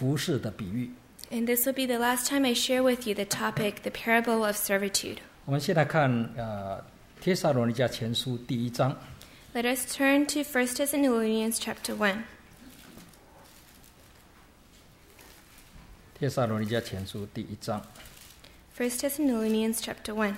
服侍的比喻。 And this will be the last time I share with you the topic, the parable of servitude. 我们先来看帖撒罗尼迦前书第1章。 Let us turn to 1 Thessalonians chapter 1. 帖撒罗尼迦前书第1章。 1 Thessalonians chapter 1.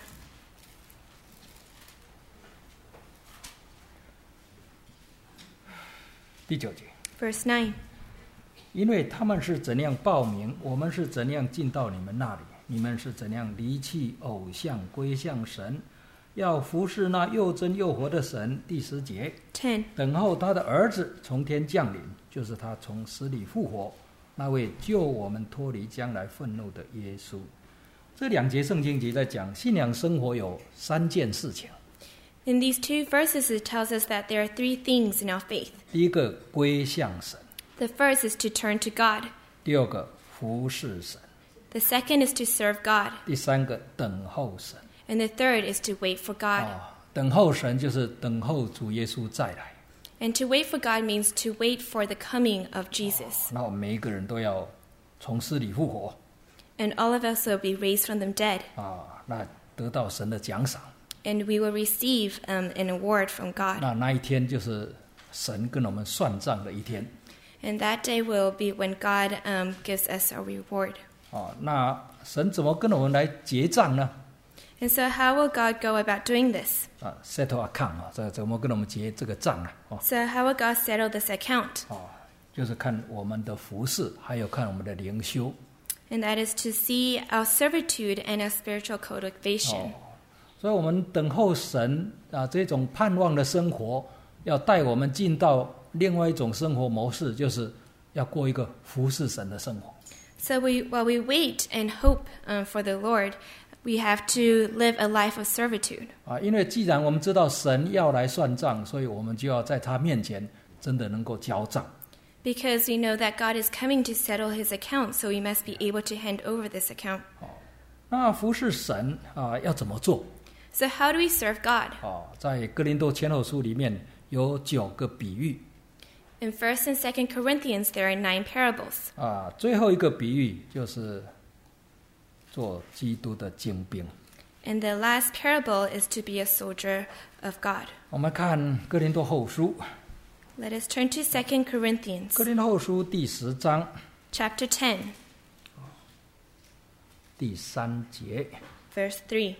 第9节。 Verse 9. 因为他们是怎样报名，我们是怎样进到你们那里，你们是怎样离弃偶像归向神，要服侍那又真又活的神。第10节。 10. 等候他的儿子从天降临，就是他从死里复活，那位救我们脱离将来愤怒的耶稣。这2节圣经节在讲信仰生活有3件事情。 In these two verses, it tells us that there are 3 things in our faith. 第一个归向神， The first is to turn to God. 第二个服侍神， The second is to serve God. 第三个等候神。 And the third is to wait for God. 等候神就是等候主耶稣再来。 And to wait for God means to wait for the coming of Jesus. 那我们每一个人都要从死里复活 And all of us will be raised from them dead. 那得到神的奖赏。 And we will receive an award from God. 那一天就是神跟我们算账的一天。 And that day will be when God gives us our reward. 那神怎么跟我们来结账呢？ And so how will God go about doing this? settle account 这怎么跟我们结这个账呢？ So how will God settle this account? 就是看我们的服事，还有看我们的灵修。 And that is to see our servitude and our spiritual cultivation. 所以我们等候神这种盼望的生活，要带我们进到另外一种生活模式，就是要过一个服侍神的生活。 So while we wait and hope for the Lord, we have to live a life of servitude. 因为既然我们知道神要来算账，所以我们就要在他面前真的能够交账。 Because we know that God is coming to settle his account, so we must be able to hand over this account. 那服侍神要怎么做？ So how do we serve God? 在哥林多前后书里面有9个比喻。 In 1 and 2 Corinthians, there are 9 parables. 最后一个比喻就是做基督的精兵。 And the last parable is to be a soldier of God. 我们看哥林多后书， Let us turn to 2 Corinthians, 哥林多后书第10章 chapter 10, 第3节。 verse 3.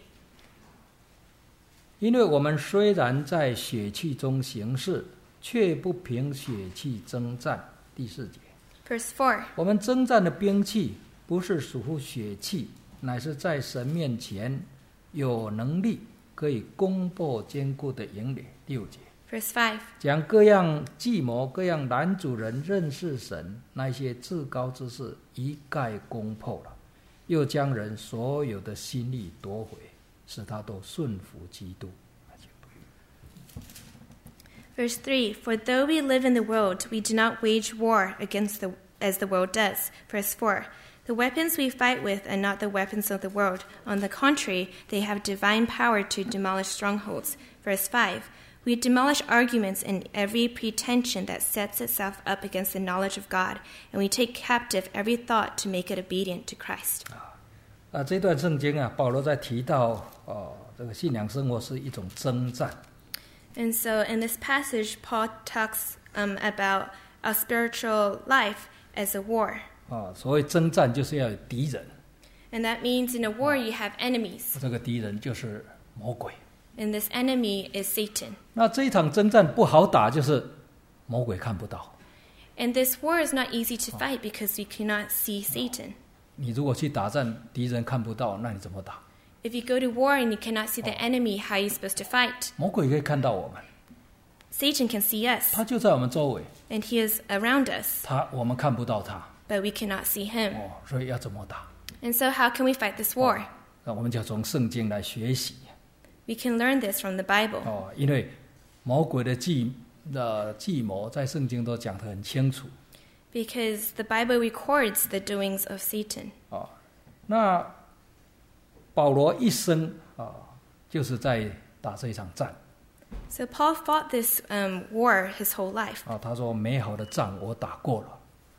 因为我们虽然在血气中行事，却不凭血气征战。第4节。 Verse 4. 我们征战的兵器不是属乎血气，乃是在神面前有能力，可以攻破坚固的营垒。第5节。 Verse 5. 将各样计谋、各样拦阻人认识神那些至高之事一概攻破了，又将人所有的心力夺回，使他都顺服基督。 Verse 3. For though we live in the world, we do not wage war as the world does. Verse 4. The weapons we fight with are not the weapons of the world. On the contrary, they have divine power to demolish strongholds. Verse 5. We demolish arguments and every pretension that sets itself up against the knowledge of God, and we take captive every thought to make it obedient to Christ. 这段圣经保罗在提到这个信仰生活是一种征战。 And so in this passage, Paul talks about our spiritual life as a war. 所谓征战就是要有敌人， And that means in a war you have enemies. 这个敌人就是魔鬼。 And this enemy is Satan. 那这一场征战不好打，就是魔鬼看不到。 And this war is not easy to fight because we cannot see Satan. 你如果去打战，敌人看不到，那你怎么打？ If you go to war and you cannot see the enemy, how are you supposed to fight? 魔鬼可以看到我们， Satan can see us, 他就在我们周围， and he is around us, 我们看不到他， but we cannot see him. 所以要怎么打？ And so how can we fight this war? 那我们就要从圣经来学习。 We can learn this from the Bible. 因为魔鬼的计谋在圣经都讲得很清楚。 Because the Bible records the doings of Satan. 那保罗一生就是在打这一场战。 So Paul fought this war his whole life. 他说：“美好的仗我打过了。”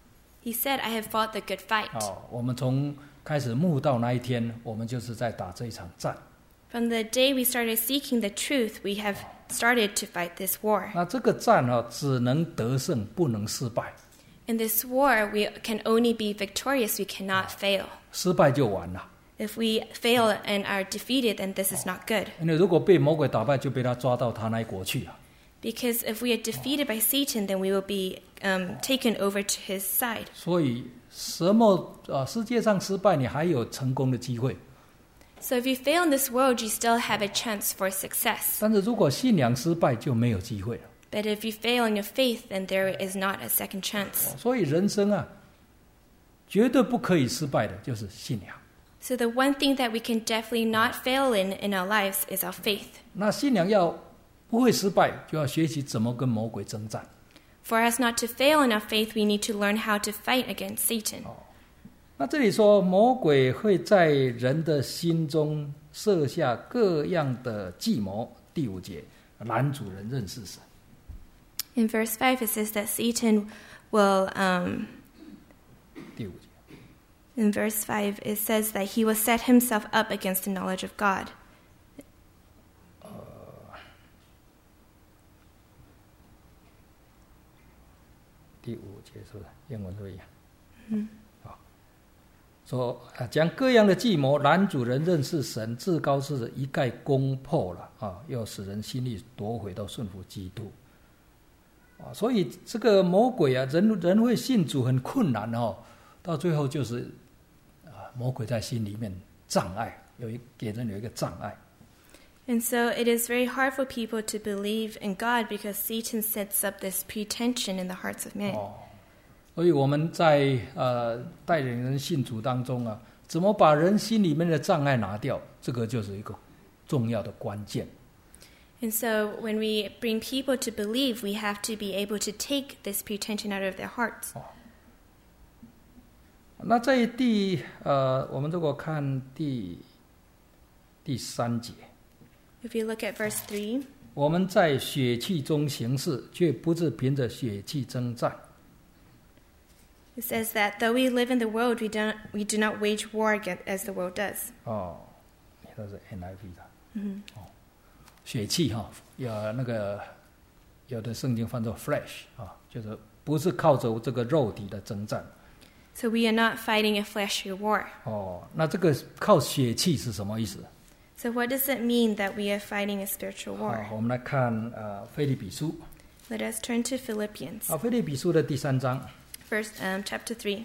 He said, I have fought the good fight. 我们从开始慕道那一天，我们就是在打这一场战。 From the day we started seeking the truth, we have started to fight this war. 那这个战只能得胜，不能失败。 In this war, we can only be victorious, we cannot fail. 失败就完了。 If we fail and are defeated, then this is not good. 因为如果被魔鬼打败，就被他抓到他那一国去了。 Because if we are defeated by Satan, then we will be taken over to his side. 所以世界上失败，你还有成功的机会。 So if you fail in this world, you still have a chance for success. 但是如果信仰失败，就没有机会了。 But if you fail in your faith, then there is not a second chance. 所以人生绝对不可以失败的就是信仰。 So the one thing that we can definitely not fail in our lives is our faith. 那信仰要不会失败，就要学习怎么跟魔鬼征战。 For us not to fail in our faith, we need to learn how to fight against Satan. 那这里说魔鬼会在人的心中设下各样的计谋。第5节，拦阻人认识神。 In verse 5, it says that Satan will, 第5节。 in verse 5, it says that he will set himself up against the knowledge of God. 第5节是不是？英文都一样。说将各样的计谋拦阻人认识神，至高之者一概攻破了要使人心里夺回到顺服基督。所以这个魔鬼人会信主很困难到最后就是魔鬼在心里面障碍，给人有一个障碍。 And so it is very hard for people to believe in God because Satan sets up this pretension in the hearts of men. 所以我们在带领人信主当中怎么把人心里面的障碍拿掉，这个就是一个重要的关键。 And so when we bring people to believe, we have to be able to take this pretension out of their hearts. 那在我们如果看第3节。 If you look at verse 3, 我们在血气中行事，却不是凭着血气征战。 it says that though we live in the world, we do not wage war as the world does. 这是 NIV 的。血气有的圣经翻作 flesh 就是不是靠着这个肉体的征战。 So we are not fighting a fleshly war. 那这个靠血气是什么意思？ So what does it mean that we are fighting a spiritual war? 我们来看腓立比书。 Let us turn to Philippians. 腓立比书的第3章。 Chapter 3.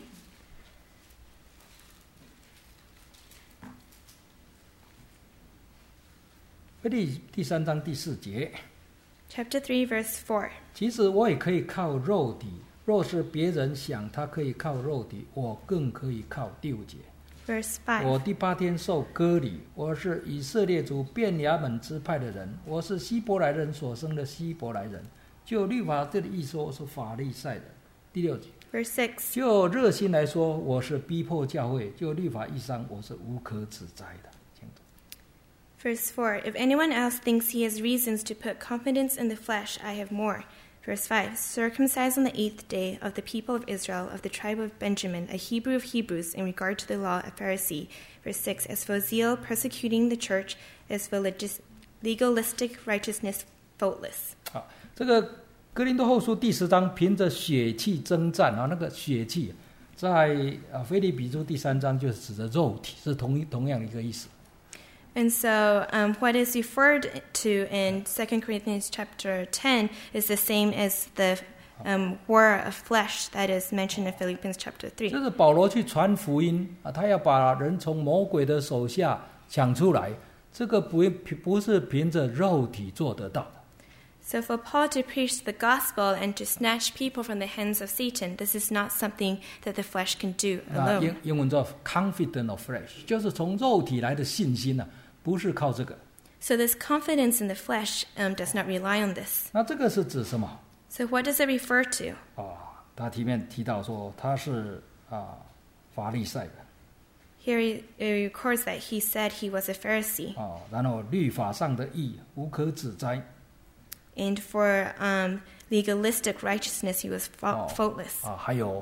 腓立第3章第4节。 Chapter 3, verse 4. 其实我也可以靠肉体，若是别人想他可以靠肉体，我更可以靠。第5节。 Verse 5. 我第8天受割礼，我是以色列族便雅悯支派的人，我是希伯来人所生的希伯来人。就律法这里一说，我是法利赛人。第6节。 Verse 6. 就热心来说，我是逼迫教会；就律法一上，我是无可指摘的。 Verse 4. If anyone else thinks he has reasons to put confidence in the flesh, I have more. Verse 5. Circumcised on the 8th day, of the people of Israel, of the tribe of Benjamin, a Hebrew of Hebrews, in regard to the law, a Pharisee. Verse 6. As for zeal, persecuting the church; as for legalistic righteousness, faultless. 这个哥林多后书第10章凭着血气征战那个血气在腓立比书第3章就是指的肉体，是同样的一个意思。 And so what is referred to in 2 Corinthians chapter 10 is the same as the war of flesh that is mentioned in Philippians chapter 3. 这是保罗去传福音他要把人从魔鬼的手下抢出来，这个不是凭着肉体做得到的。 So for Paul to preach the gospel and to snatch people from the hands of Satan, this is not something that the flesh can do alone. 英文叫 confidence of flesh， 就是从肉体来的信心不是靠这个。 So this confidence in the flesh does not rely on this. 那这个是指什么？ So what does it refer to? 他里面提到说他是法利赛人。 Here it records that he said he was a Pharisee. 然后律法上的义无可指摘。 And for legalistic righteousness, he was faultless. 还有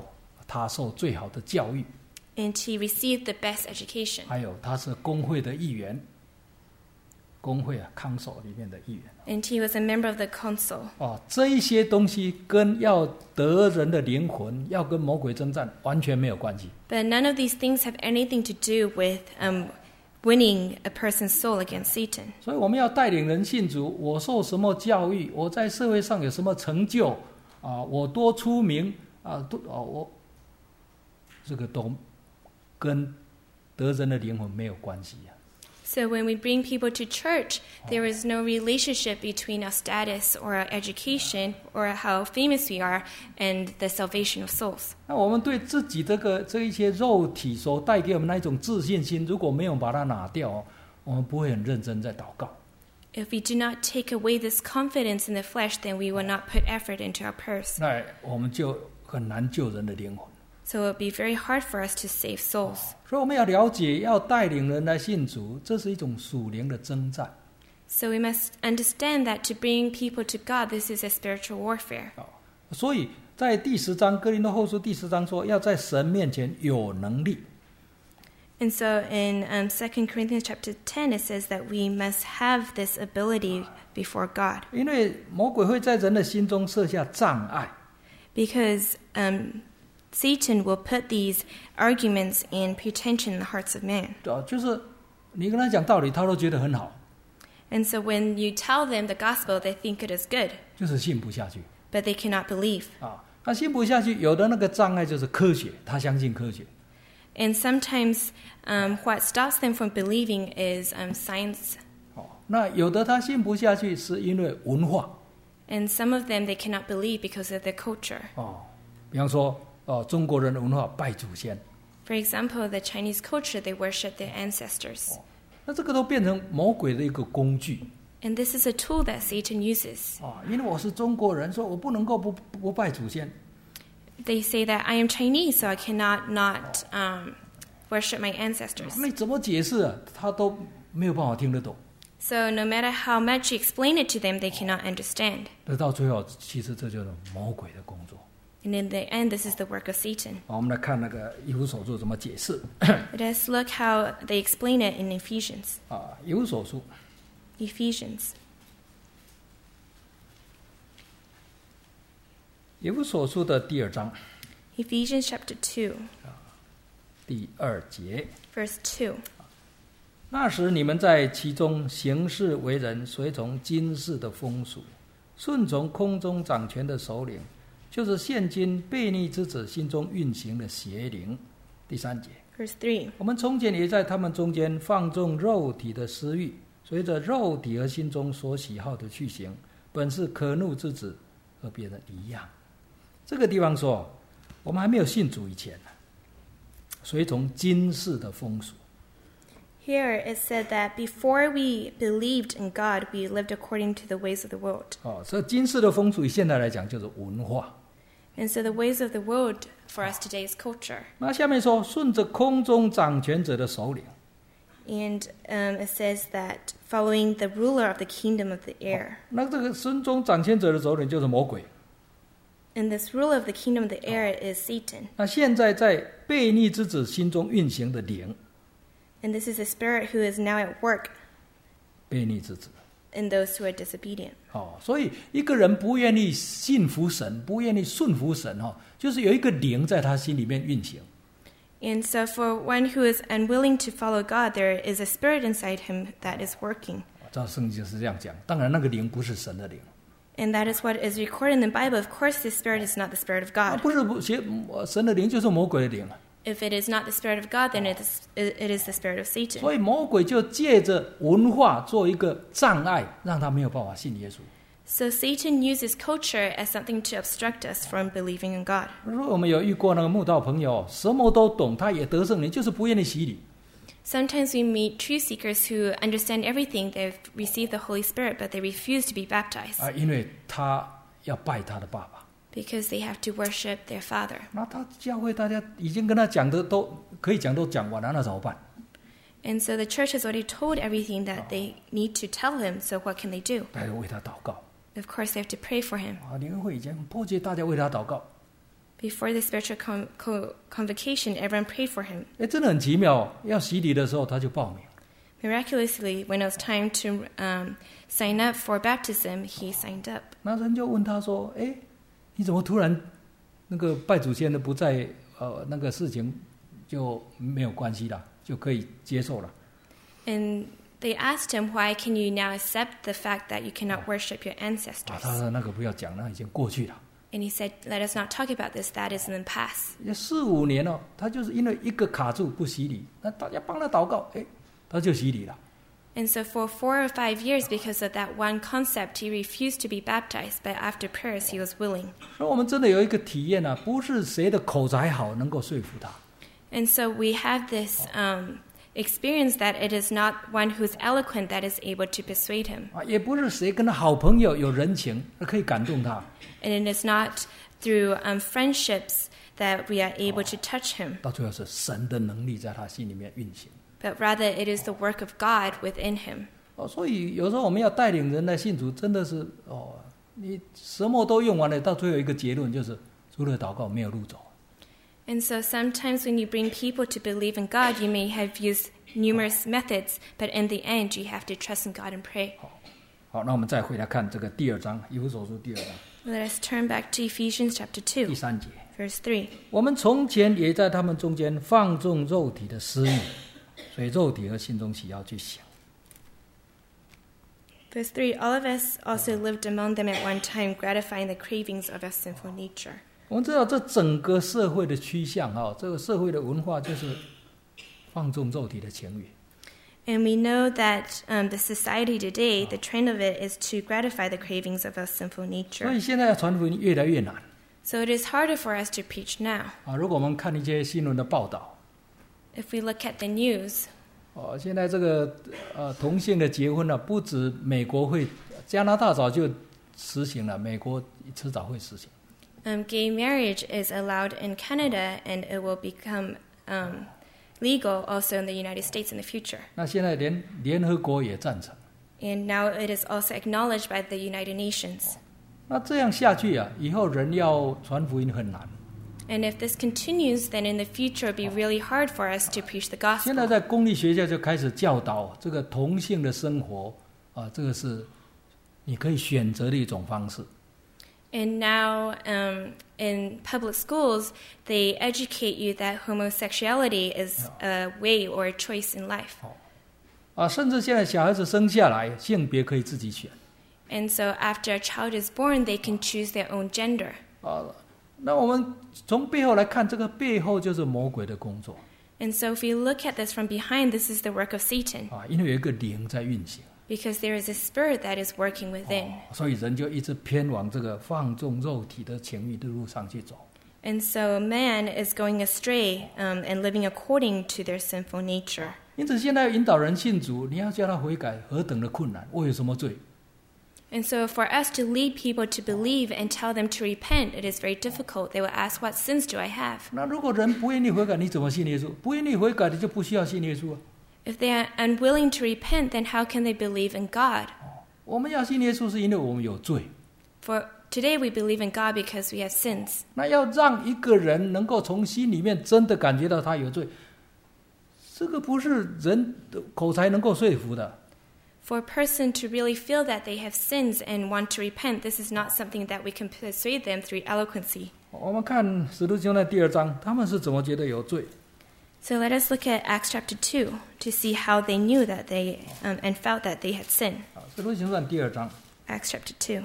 他受最好的教育， and he received the best education. 还有他是工会的议员，工会council 里面的议员。 And he was a member of the council. 这一些东西跟要得人的灵魂，要跟魔鬼征战完全没有关系。 But none of these things have anything to do with winning a person's soul against Satan. 所以我们要带领人信主，我受什么教育，我在社会上有什么成就我多出名我这个都跟得人的灵魂没有关系。 So when we bring people to church, there is no relationship between our status or our education or how famous we are and the salvation of souls. 那我们对自己这一些肉体所带给我们那一种自信心，如果没有把它拿掉，我们不会很认真在祷告。 If we do not take away this confidence in the flesh, then we will not put effort into our purse. 那我们就很难救人的灵魂。 So it will be very hard for us to save souls. 所以我们要了解，要带领人来信主，这是一种属灵的征战。 So we must understand that to bring people to God, this is a spiritual warfare. 所以在第10章哥林多后书第10章说，要在神面前有能力。 And so in 2 Corinthians chapter 10, it says that we must have this ability before God. 因为魔鬼会在人的心中设下障碍， Because Satan will put these arguments and pretension in the hearts of man. 就是你跟他讲道理，他都觉得很好， And so when you tell them the gospel, they think it is good, 就是信不下去 but they cannot believe. 他信不下去，有的那个障碍就是科学，他相信科学。 And sometimes what stops them from believing is science. 那有的他信不下去，是因为文化。 And some of them, they cannot believe because of their culture. 比方说中国人的文化拜祖先， For example, the Chinese culture, they worship their ancestors. 那这个都变成魔鬼的一个工具。 And this is a tool that Satan uses. 因为我是中国人，所以我不能够不拜祖先。 They say that I am Chinese, so I cannot not worship my ancestors. 你怎么解释他都没有办法听得懂。 So no matter how much you explain it to them, they cannot understand. 到最后，其实这就是魔鬼的工作。 And in the end, this is the work of Satan. 我们来看那个以弗所书怎么解释。 Let us look how they explain it in Ephesians. 以弗所书 Ephesians. 以弗所书的第2章 Ephesians chapter 2, 第2节。 verse 2. 那时你们在其中行事为人，随从今世的风俗，顺从空中掌权的首领，就是现今悖逆之子心中运行的邪灵。第3节。 Verse 3. 我们从前也在他们中间放纵肉体的私欲，随着肉体和心中所喜好的去行，本是可怒之子，和别人一样。这个地方说，我们还没有信主以前，随从今世的风俗。 Here it said that before we believed in God, we lived according to the ways of the world. 所以今世的风俗，以现在来讲就是文化。 And so the ways of the world for us today is culture. 那下面说，顺着空中掌权者的首领。 And it says that following the ruler of the kingdom of the air. 那这个空中掌权者的首领就是魔鬼。 And this ruler of the kingdom of the air is Satan. 那现在在悖逆之子心中运行的灵， And this is the spirit who is now at work 悖逆之子。 in those who are disobedient. 所以一个人不愿意信服神，不愿意顺服神，就是有一个灵在他心里面运行。 And so for one who is unwilling to follow God, there is a spirit inside him that is working. 照圣经是这样讲，当然那个灵不是神的灵。 And that is what is recorded in the Bible. Of course, this spirit is not the spirit of God. 不是神的灵，就是魔鬼的灵。 If it is not the spirit of God, then it is the spirit of Satan. 所以魔鬼就借着文化做一个障碍，让他没有办法信耶稣。 So Satan uses culture as something to obstruct us from believing in God. 如果我们有遇过那个慕道朋友，什么都懂，他也得圣灵，就是不愿意洗礼。 Sometimes we meet truth seekers who understand everything. They've received the Holy Spirit, but they refuse to be baptized 因为他要拜他的爸爸。 because they have to worship their father. 那他教会大家已经跟他讲的都可以讲都讲完了，那怎么办？ And so the church has already told everything that they need to tell him, so what can they do? 还要为他祷告。 Of course, they have to pray for him. 联合会已经迫切大家为他祷告。 Before the spiritual convocation, everyone prayed for him. 真的很奇妙，要洗礼的时候他就报名。 Miraculously, when it was time to sign up for baptism, he signed up. 那人就问他说：“你怎么突然那个拜祖先的不在？那个事情就没有关系了，就可以接受了。” And they asked him, "Why can you now accept the fact that you cannot worship your ancestors?" 他说：“那个不要讲，那已经过去了。” And he said, "Let us not talk about this. That is in the past." 4-5年了，他就是因为一个卡住不洗礼，那大家帮他祷告，他就洗礼了。 And so for 4 or 5 years, because of that one concept, he refused to be baptized. But after prayers, he was willing. 所以我们真的有一个体验啊，不是谁的口才好能够说服他。 And so we have this experience that it is not one who's eloquent that is able to persuade him. 也不是谁跟他好朋友有人情可以感动他。 And it is not through friendships that we are able to touch him. 到最后是神的能力在他心里面运行。 But rather it is the work of God within him. 所以有时候我们要带领人来信主，真的是你什么都用完了，到最后一个结论就是除了祷告没有路走。 And so sometimes when you bring people to believe in God, you may have used numerous methods, but in the end you have to trust in God and pray. 好，那我们再回来看这个第2章，以弗所书第2章。 Let us turn back to Ephesians chapter 2, 第3节。 verse 3. 我们从前也在他们中间放纵肉体的私欲，所以肉体和心中喜好去想。 Verse 3, all of us also lived among them at one time, gratifying the cravings of our sinful nature. 我们知道这整个社会的趋向这个社会的文化就是放纵肉体的情欲。 And we know that the society today, the trend of it is to gratify the cravings of our sinful 所 nature. 以现在要传福音越来越难。 So it is harder for us to preach now. 如果我们看一些新闻的报道， If we look at the news, 现在这个同性的结婚不止美国会，加拿大早就实行了，美国迟早会实行。 gay marriage is allowed in Canada, and it will become legal also in the United States in the future. 那现在连联合国也赞成。 And now it is also acknowledged by the United Nations. 那这样下去以后人要传福音很难。 And if this continues, then in the future it will be really hard for us to preach the 现在 gospel. 在公立学校就开始教导这个同性的生活这个是你可以选择的一种方式。 And now in public schools, they educate you that homosexuality is a way or a choice in life. 甚至现在小孩子生下来性别可以自己选。 And so after a child is born, they can choose their own gender. 那我们从背后来看，这个背后就是魔鬼的工作。 And so if you look at this from behind, this is the work of Satan. 因为有一个灵在运行。 Because there is a spirit that is working within. 所以人就一直偏往这个放纵肉体的情欲的路上去走。 And so man is going astray and living according to their sinful nature. 因此现在引导人信主，你要叫他悔改，何等的困难！我有什么罪？ And so for us to lead people to believe and tell them to repent, it is very difficult. They will ask, what sins do I have? 那如果人不愿意悔改，你怎么信耶稣？不愿意悔改的就不需要信耶稣。 If they are unwilling to repent, then how can they believe in God? 我们要信耶稣是因为我们有罪。 For today we believe in God because we have sins. 那要让一个人能够从心里面真的感觉到他有罪，这个不是人的口才能够说服的。 For a person to really feel that they have sins and want to repent, this is not something that we can persuade them through eloquency. 我们看使徒行传第2章，他们是怎么觉得有罪？ So let us look at Acts chapter 2 to see how they knew that they and felt that they had sinned. 使徒行传第2章 Acts chapter 2,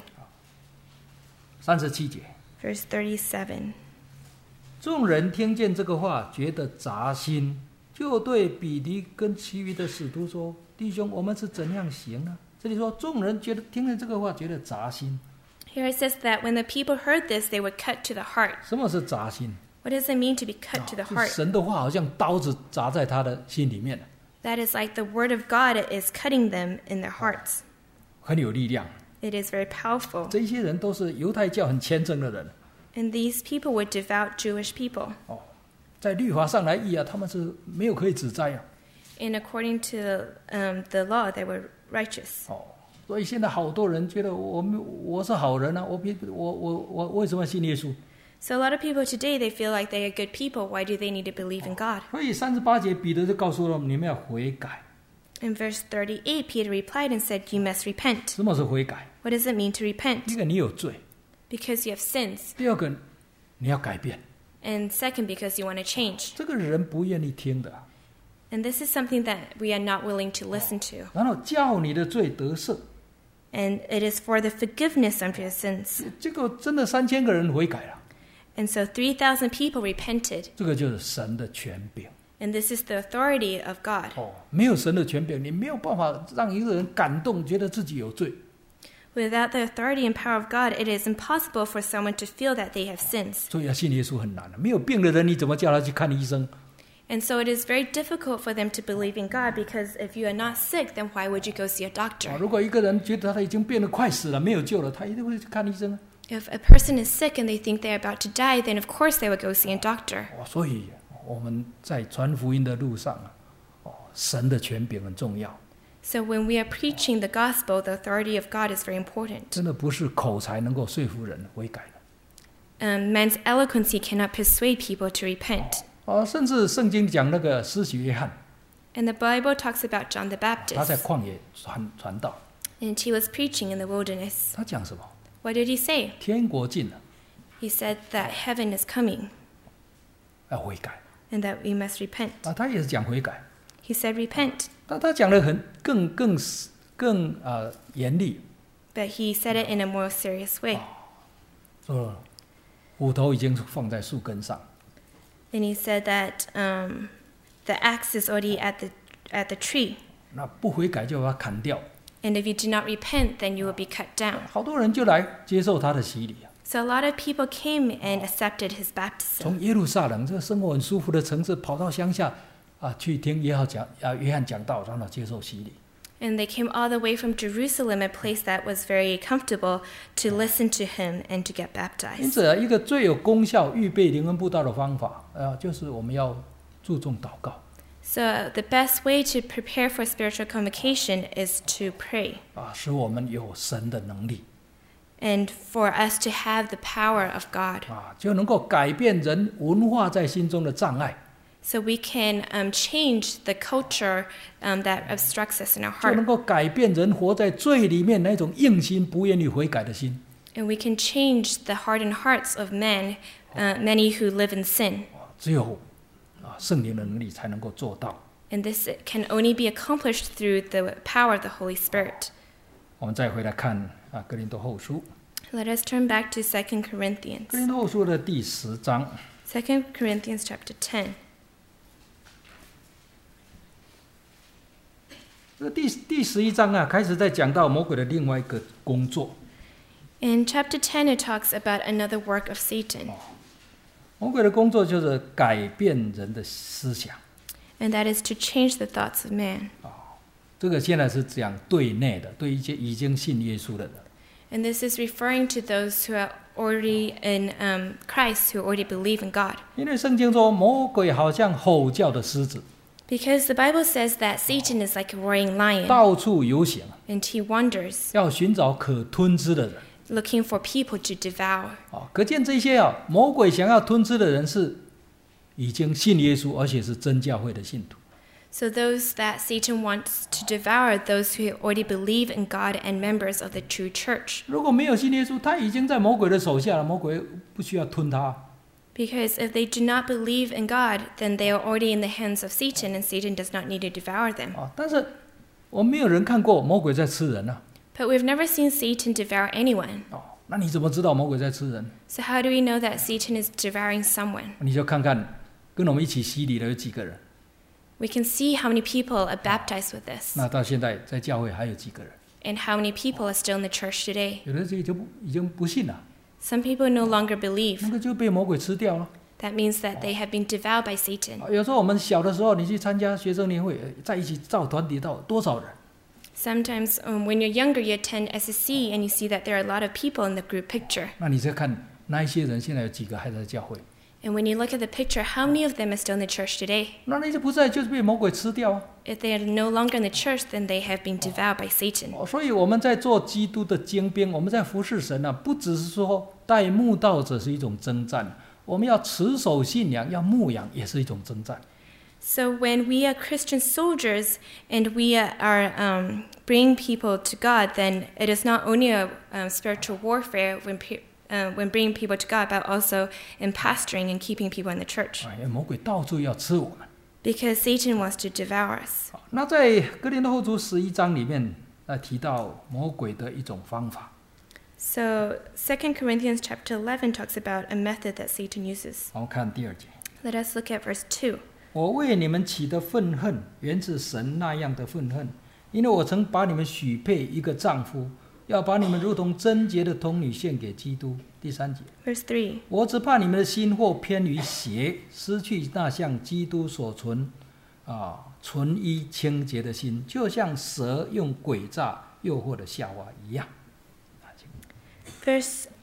37节， verse 37. 众人听见这个话，觉得扎心，就对彼得跟其余的使徒说：“弟兄，我们是怎样行呢？”这里说，众人听见这个话，觉得扎心。 Here it says that when the people heard this, they were cut to the heart. 什么是扎心？ What does it mean to be cut to the 是 heart? 神的话好像刀子扎在他的心里面， That is like the word of God is cutting them in their hearts. 很有力量。 It is very powerful. 这些人都是犹太教很虔诚的人。 And these people were devout Jewish people. 在律法上来议他们是没有可以指摘。 And according to the law, they were righteous. 所以现在好多人觉得我是好人我为什么信耶稣？ So a lot of people today, they feel like they are good people. Why do they need to believe in God? 所以38节彼得就告诉了我们，你们要悔改。 In verse 38, Peter replied and said, "You must repent." 什么是悔改？ What does it mean to 第一 repent? 个，你有罪； Because you have sins. 第二个，你要改变。 And second, because you want to change. 这个人不愿意听的， And this is something that we are not willing to listen to. 然后叫你的罪得赦。 And it is for the forgiveness of your sins. 这个真的3000个人悔改了， And so 3,000 people repented. 这个就是神的权柄。 And this is the authority of God. 没有神的权柄，你没有办法让一个人感动，觉得自己有罪。 Without the authority and power of God, it is impossible for someone to feel that they have sins. 所以要信耶稣很难的，没有病的人，你怎么叫他去看医生？ And so it is very difficult for them to believe in God, because if you are not sick, then why would you go see a doctor? 如果一个人觉得他已经变得快死了，没有救了，他一定会去看医生。 If a person is sick and they think they are about to die, then of course they would go see a doctor. 所以我们在传福音的路上神的权柄很重要。 So when we are preaching the gospel, the authority of God is very important. 真的不是口才能够说服人悔改的。 Man's eloquence cannot persuade people to repent. 甚至圣经讲那个施洗约翰， And the Bible talks about John the 他在 Baptist. 旷野传道， And he was preaching in the wilderness. 他讲什么？ What did he say? 天国近了， He said that heaven is coming 要悔改。 and that we must repent. 他也是讲悔改， He said repent, 但他讲的更严厉， but he said it in a more serious way. 说斧头已经放在树根上， And he said that the axe is already at the tree. 那不悔改就把它砍掉。 And if you do not repent, then you will be cut down. 好多人就来接受他的洗礼。 So a lot of people came and accepted his baptism. 从耶路撒冷这个生活很舒服的城市，跑到乡下去听约翰讲道，然后接受洗礼。 And they came all the way from Jerusalem, a place that was very comfortable, to listen to him and to get 因 baptized. 此一个最有功效预备灵恩布道的方法，就是我们要注重祷告。 So the best way to prepare for spiritual convocation is to pray, 使我们有神的能力， and for us to have the power of God, 就能够改变人文化在心中的障碍， so we can change the culture that obstructs us in our 就能 heart, 够改变人活在罪里面那种硬心、不愿意悔改的心。 and we can change the hardened hearts of men, many who live in sin. 只有圣灵的能力才能够做到。 And this can only be accomplished through the power of the Holy Spirit. 我们再回来看哥林多后书， Let us turn back to 2 Corinthians. 哥林多后书的第10章。 2 Corinthians chapter 10. 这第11章开始在讲到魔鬼的另外一个工作。 In chapter 10, it talks about another work of Satan, 魔鬼的工作就是改变人的思想， and that is to change the thoughts of man. 这个现在是讲对内的，对一些已经信耶稣的人。 And this is referring to those who are already in Christ, who already believe in God. 因为圣经说魔鬼好像吼叫的狮子， Because the Bible says that Satan is like a roaring lion, 到处游行， and he wanders, 要寻找可吞吃的人。 looking for people to devour. 可见这些魔鬼想要吞吃的人是已经信耶稣，而且是真教会的信徒。 So those that Satan wants to devour are those who already believe in God and members of the true church. 如果没有信耶稣，他已经在魔鬼的手下了，魔鬼不需要吞他。 Because if they do not believe in God, then they are already in the hands of Satan, and Satan does not need to devour them. 但是我没有人看过魔鬼在吃人啊。 But we've never seen Satan devour anyone. 那你怎么知道魔鬼在吃人？ So how do we know that Satan is devouring someone? 你就看看跟我们一起洗礼的有几个人。 We can see how many people are baptized with this, 那到现在在教会还有几个人？ and how many people are still in the church today. 有的人已经不信了， Some people no longer believe. 那个就被魔鬼吃掉了。 That means that they have been devoured by Satan. 有时候我们小的时候，你去参加学生年会，在一起造团体到多少人？ Sometimes when you're younger, you attend SSC and you see that there are a lot of people in the group picture. 那你再看那一些人现在有几个还在教会？ And when you look at the picture, how many of them are still in the church today? 那些不在就是被魔鬼吃掉啊。 If they are no longer in the church, then they have been devoured by Satan. 所以我们在做基督的精兵，我们在服侍神啊，不只是说带慕道者是一种征战，我们要持守信仰，要牧养也是一种征战。 So when we are Christian soldiers and we are bringing people to God, then it is not only a spiritual warfare when bringing people to God, but also in pastoring and keeping people in the church. 魔鬼到处要吃我们。 Because Satan wants to devour us. 那在哥林多后书11章里面，提到魔鬼的一种方法。 So 2 Corinthians chapter 11 talks about a method that Satan uses. 我们看第2节。 Let us look at verse 2. 我为你们起的愤恨，原是神那样的愤恨，因为我曾把你们许配一个丈夫，要把你们如同贞洁的童女献给基督。第3节。 Verse 3. 我只怕你们的心或偏于邪，失去那像基督所纯一清洁的心，就像蛇用诡诈诱惑的夏娃一样。 Verse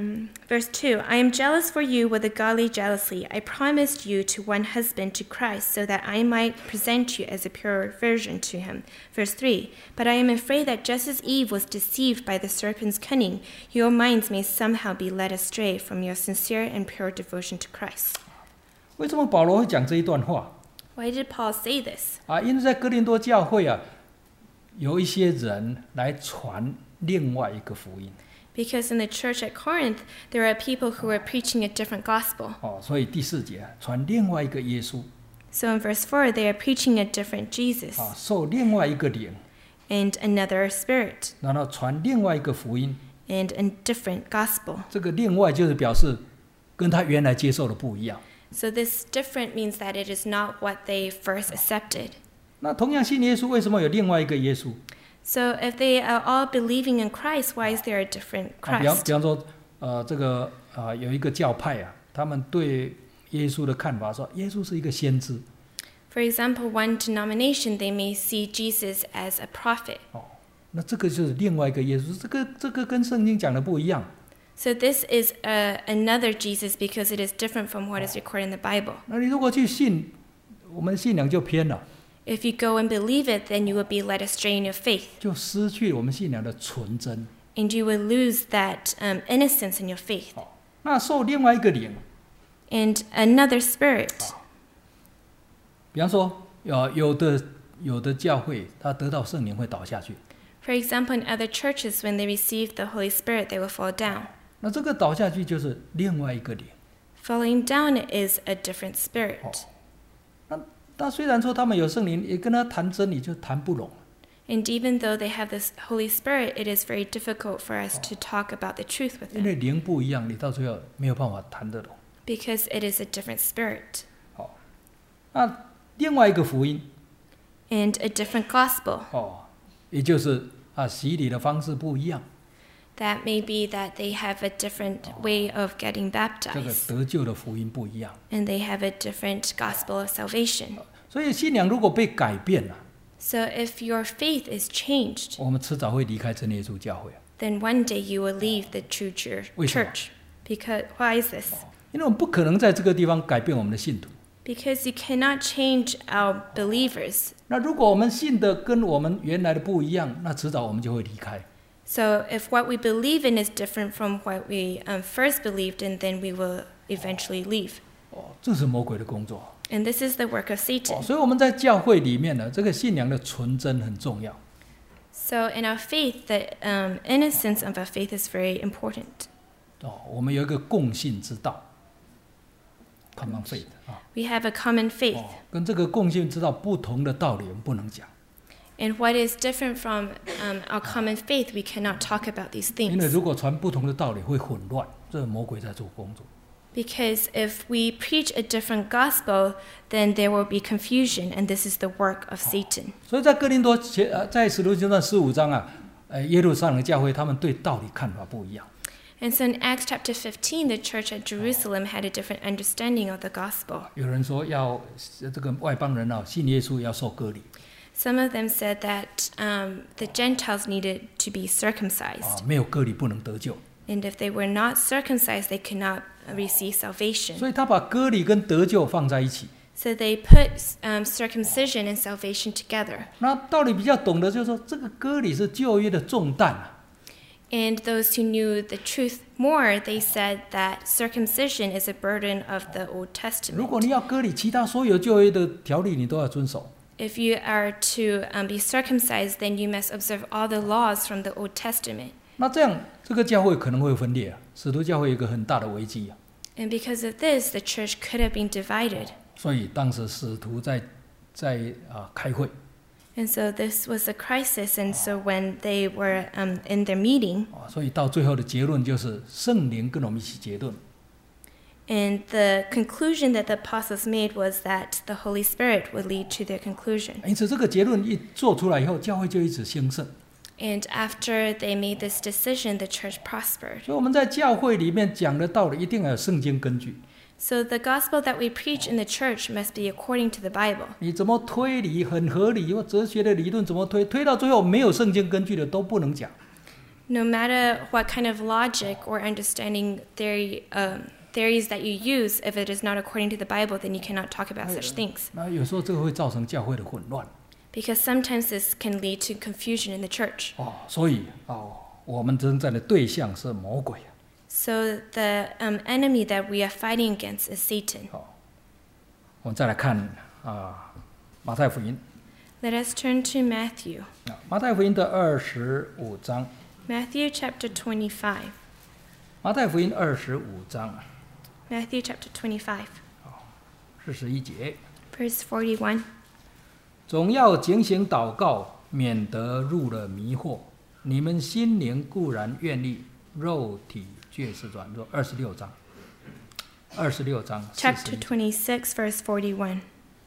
2, I am jealous for you with a godly jealousy. I promised you to one husband, to Christ, so that I might present you as a pure virgin to him. Verse 3, but I am afraid that just as Eve was deceived by the serpent's cunning, your minds may somehow be led astray from your sincere and pure devotion to Christ. 为什么保罗会讲这一段话？ Why did Paul say this? 因为在哥林多教会有一些人来传另外一个福音。 Because in the church at Corinth, there are people who are preaching a different gospel. 所以第4节传另外一个耶稣。 So in verse 4, they are preaching a different Jesus 受另外一个灵， and another spirit 然后传另外一个福音。 and a different gospel. 这个另外就是表示跟他原来接受的不一样。 So this different means that it is not what they first accepted. 那同样信耶稣，为什么有另外一个耶稣？ So if they are all believing in Christ, why is there a different 比 Christ? 方说，有一个教派他们对耶稣的看法说，耶稣是一个先知。 For example, one denomination, they may see Jesus as a prophet. 那这个就是另外一个耶稣，这个跟圣经讲的不一样。 So this is another Jesus because it is different from what is recorded in the Bible. 那你如果去信，我们的信仰就偏了， If you go and believe it, then you will be led astray in your faith, 就失去我们信仰的纯真。 and you will lose that innocence in your faith. 那受另外一个灵， And another spirit. 比方说，有的教会，他得到圣灵会倒下去。 For example, in other churches, when they receive the Holy Spirit, they will fall down. 那这个倒下去就是另外一个灵。 Falling down is a different spirit. 那虽然说他们有圣灵，也跟他谈真理就谈不拢。 And even though they have this Holy Spirit, it is very difficult for us to talk about the truth with 因为 them 灵不一样，你到最后没有办法谈得拢。 because it is a different spirit 那另外一个福音， and a different gospel. 也就是洗礼的方式不一样， That may be that they have a different way of getting 这个 baptized, 得救的福音不一样。 and they have a different gospel of salvation. 所以信仰如果被改变了， So if your faith is changed, 我们迟早会离开真耶稣教会。 then one day you will leave the true 为什么？ church. Because why is this? 因为我们不可能在这个地方改变我们的信徒。 Because you cannot change our believers. 那如果我们信的跟我们原来的不一样，那迟早我们就会离开。 So if what we believe in is different from what we first believed in, then we will eventually leave. 这是魔鬼的工作。 And this is the work of Satan. 所以我们在教会里面呢，这个信仰的纯真很重要。 So in our faith, the innocence of our faith is very important. 我们有一个共信之道 ，common faith We have a common faith. 跟这个共信之道不同的道理，我们不能讲， And what is different from our common faith, we cannot talk about these 因为 things. 如果传不同的道理会混乱，这是魔鬼在做工作。 Because if we preach a different gospel, then there will be confusion, and this is the work of Satan. 所以在哥林多在使徒行传15章耶路撒冷教会他们对道理看法不一样。 And so in Acts chapter 15, the church at Jerusalem had a different understanding of the gospel. 有人说要这个外邦人信耶稣要受割礼， Some of them said that the Gentiles needed to be circumcised, 没有割礼不能得救。 And if they were not circumcised, they could not receive salvation. 所以他把割礼跟得救放在一起。 So they put circumcision and salvation together. 那道理比较懂的就是说，这个割礼是旧约的重担啊。 And those who knew the truth more, they said that circumcision is a burden of the Old 如果 Testament. 你要割礼，其他所有旧约的条例你都要遵守。 If you are to be circumcised, then you must observe all the laws from the Old Testament. 那这样，这个教会可能会分裂啊，使徒教会有一个很大的危机啊。 And because of this, the church could have been divided. 所以当时使徒在开会， And so this was a crisis. And so when they were in their meeting, 所以到最后的结论就是圣灵跟我们一起结论。 and the conclusion that the apostles made was that the Holy Spirit would lead to their conclusion. 因此，这个结论一做出来以后，教会就一直兴盛。 And after they made this decision, the church prospered. 所以我们在教会里面讲的道理，一定要有圣经根据。 So the gospel that we preach in the church must be according to the Bible. 你怎么推理很合理，或哲学的理论怎么推，推到最后没有圣经根据的都不能讲。 No matter what kind of logic or understanding theories that you use, if it is not according to the Bible, then you cannot talk about such things. 那有时候这个会造成教会的混乱。 Because sometimes this can lead to confusion in the church. 所以我们征战的对象是魔鬼。 So the enemy that we are fighting against is Satan. 我们再来看马太福音。 Let us turn to Matthew. 马太福音的25章。 Matthew chapter 25. 马太福音25章。 Matthew chapter 25. 41节。 Verse 41. 总要警醒祷告，免得入了迷惑。你们心灵固然愿意，肉体却是软弱。26章。26章。 Chapter 26, verse 41.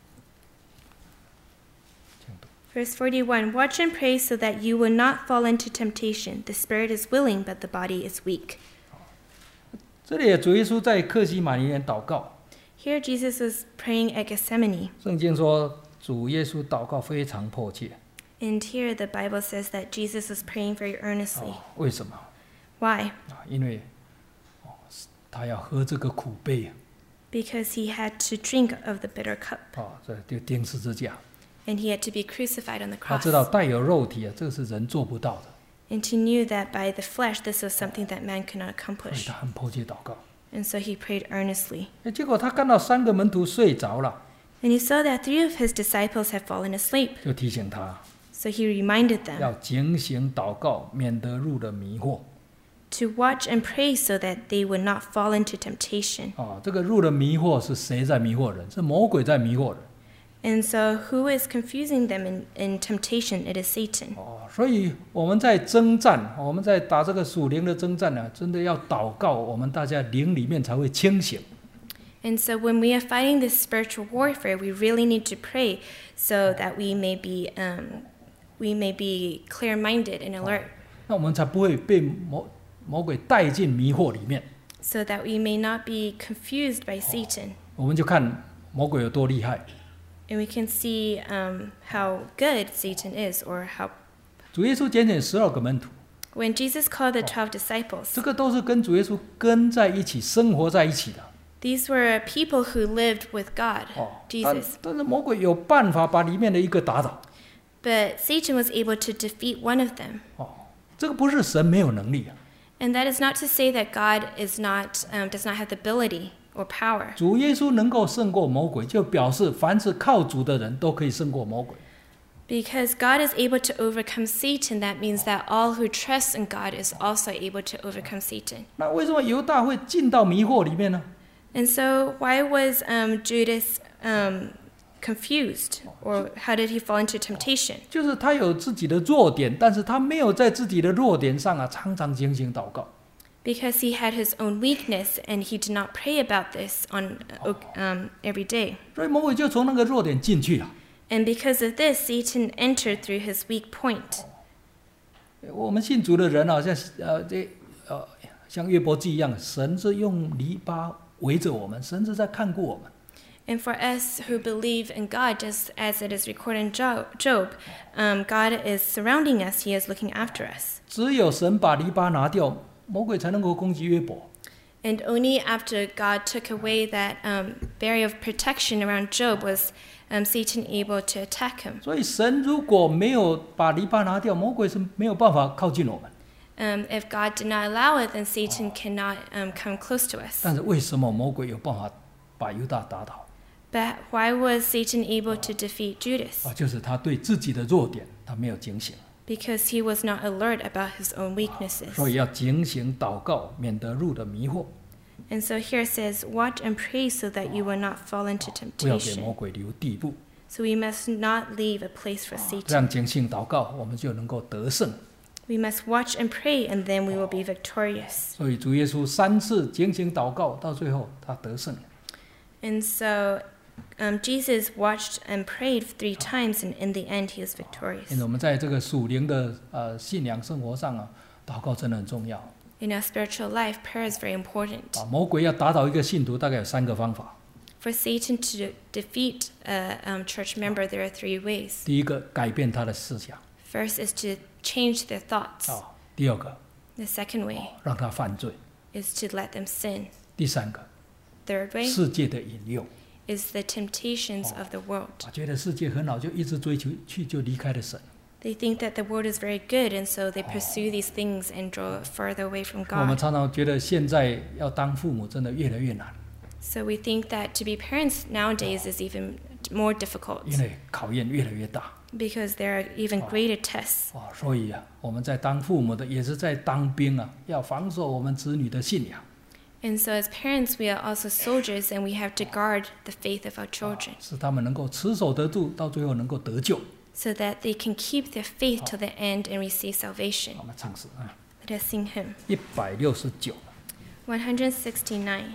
Verse 41, watch and pray so that you will not fall into temptation. The spirit is willing, but the body is weak. 这里主耶稣在客西马尼园祷告。 Here Jesus was praying at Gethsemane. 圣经说主耶稣祷告非常迫切。 And here the Bible says that Jesus was praying very earnestly. 为什么？ Why? 因为他要喝这个苦杯。 Because he had to drink of the bitter cup. 这就钉十字架。 And he had to be crucified on the 他 cross. 知道带有肉体这个是人做不到的。 And he knew that by the flesh, this was something that man could not 所以 accomplish. 他很迫切祷告。 And so he prayed earnestly. 结果他看到3个门徒睡着了， And he saw that 3 of his disciples had fallen asleep. 就提醒他 So he reminded them 要警醒祷告，免得入了迷惑。 to watch and pray so that they would not fall into temptation. 这个入了迷惑是谁在迷惑人？是魔鬼在迷惑人。 And so who is confusing them in temptation? It is Satan. 所以我们在征战，我们在打这个属灵的征战呢，真的要祷告，我们大家灵里面才会清醒。 And so when we are fighting this spiritual warfare, we really need to pray so that we may be clear-minded and alert, 那我们才不会被魔鬼带进迷惑里面。 so that we may not be confused by Satan. 我们就看魔鬼有多厉害。 And we can see how good Satan is, or how 主耶稣拣选12个门徒， when Jesus called the 12 disciples, 这个都是跟主耶稣跟在一起、生活在一起的。 these were people who lived with God, Jesus. 但是魔鬼有办法把里面的一个打倒。 But Satan was able to defeat one of them. 这个不是神没有能力啊。 And that is not to say that God does not have the ability or power. 主耶稣能够胜过魔鬼，就表示凡是靠主的人都可以胜过魔鬼。 Because God is able to overcome Satan, that means that all who trust in God is also able to overcome Satan. 那为什么犹大会进到迷惑里面呢？ And so why was Judas confused? Or how did he fall into temptation? 就是他有自己的弱点，但是他没有在自己的弱点上常常警醒祷告。 Because he had his own weakness and he did not pray about this on every day. 所以魔鬼就从那个弱点进去了。 And because of this, Satan entered through his weak point. 我们信主的人像约伯记一样，神是用篱笆围着我们，神是在看顾我们。 And for us who believe in God, just as it is recorded in Job, God is surrounding us. He is looking after us. 只有神把篱笆拿掉， 魔鬼才能够攻击约伯。 And only after God took away that barrier of protection around Job was Satan able to attack him. 所以神如果没有把篱笆拿掉，魔鬼是没有办法靠近我们。 If God did not allow it, then Satan cannot come close to us. 但是为什么魔鬼有办法把犹大打倒？ But why was Satan able to defeat Judas? 就是他对自己的弱点他没有警醒， Because he was not alert about his own 所 weaknesses. 以要警醒祷告，免得入了迷惑， And so here it says, watch and pray so that you will not fall into 不要给魔 temptation. 鬼留地步。 So we must not leave a place for 这 Satan. 样警醒祷告，我们就能够得胜。 We must watch and pray, and then we will be victorious. 所以主耶稣3次警醒祷告，到最后他得胜。 And so Jesus watched and prayed 3 times, and in the end, he was 因 victorious. 为我们在这个属灵的信仰生活上啊，祷告真的很重要。 In our spiritual life, prayer is very important. 魔鬼要打倒一个信徒，大概有3个方法。 For Satan to defeat a church member, there are 3 ways. 第一个，改变他的思想； First is to change their thoughts. 第二个， The second way 让他犯罪； is to let them sin. 第三个， Third way 世界的引诱。 is the temptations of the world. 觉得世界很好，就一直追求去，就离开了神。 They think that the world is very good, and so they pursue these things and draw further away from 我们 God. 常常觉得现在要当父母真的越来越难， So we think that to be parents nowadays is even more difficult 因为考验越来越大。 because there are even greater tests. 所以啊，我们在当父母的也是在当兵啊，要防守我们子女的信仰。 And so as parents, we are also soldiers, and we have to guard the faith of our children 使他们能够持守得住，到最后能够得救。 so that they can keep their faith till the end and receive salvation. 我们唱诗啊， Let us sing him. 169。 169.